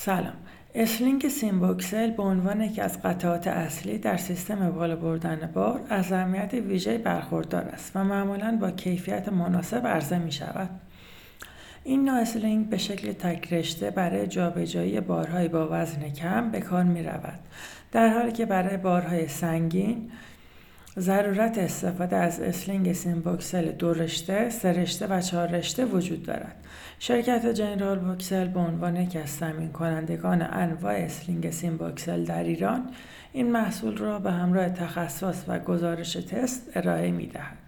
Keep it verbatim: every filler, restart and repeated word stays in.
سلام. اسلینگ سیمبوکسل به عنوان یکی از قطعات اصلی در سیستم بالا بردن بار از اهمیت ویژه‌ای برخوردار است و معمولاً با کیفیت مناسب عرضه می شود. این نوع اسلینگ به شکل تک رشته برای جابجایی بارهای با وزن کم به کار می رود، در حالی که برای بارهای سنگین ضرورت استفاده از اسلینگ سیمبوکسل دو رشته، سه رشته و چهار رشته وجود دارد. شرکت جنرال بوکسل به عنوان یکی از تامین کنندگان انواع اسلینگ سیمبوکسل در ایران، این محصول را به همراه تخصص و گزارش تست ارائه می دهد.